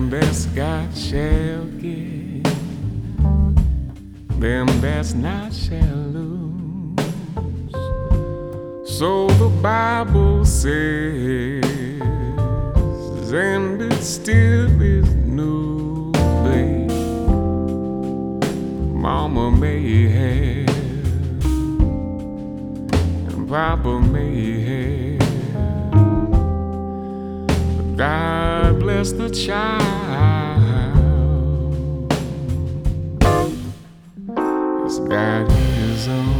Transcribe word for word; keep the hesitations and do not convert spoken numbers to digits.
Them that's got shall get, them that's not shall lose. So the Bible says, and it still is new, babe. Mama may have, and Papa may have, but God bless the child. He's got his own.